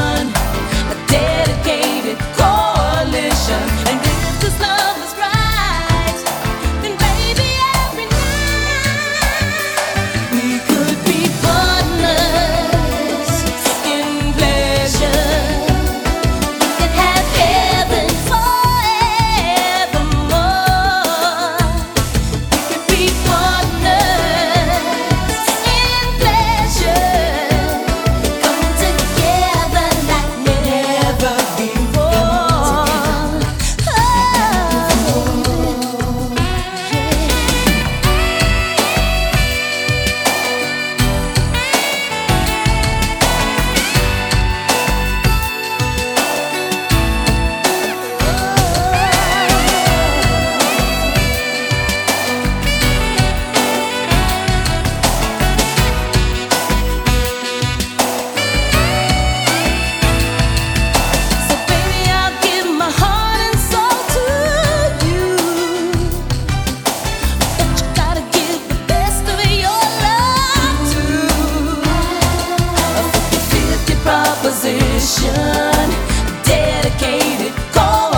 a dedicated coalition. And if this love is right, then baby, every night we could be partners in pleasure. We could have heaven forevermore. We could be partners in pleasure. Come together like never before. Oh, so baby, I'll give my heart and soul to you, but you gotta give the best of your love too. A 50-50 proposition, dedicated call.